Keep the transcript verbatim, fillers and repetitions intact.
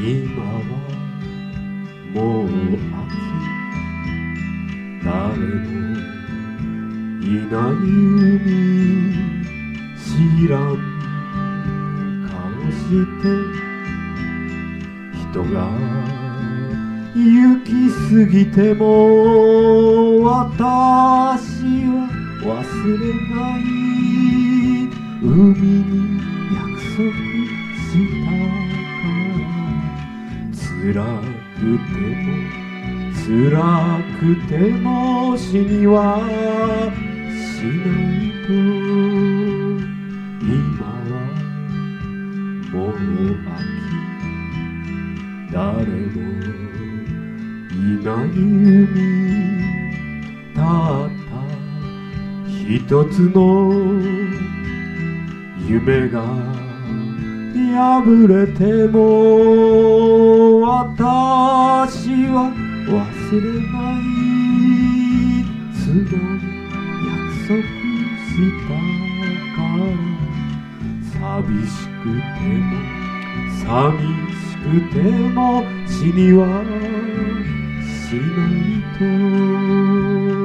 今はもう秋、誰もいない海、知らん顔して人が行き過ぎても私は忘れない。海に約束したから辛くても辛くても死にはしないと。今はもう秋、誰もいない海、たった一つの夢が破れても私は忘れない。素直に約束したから寂しくても寂しくても死にはしないと。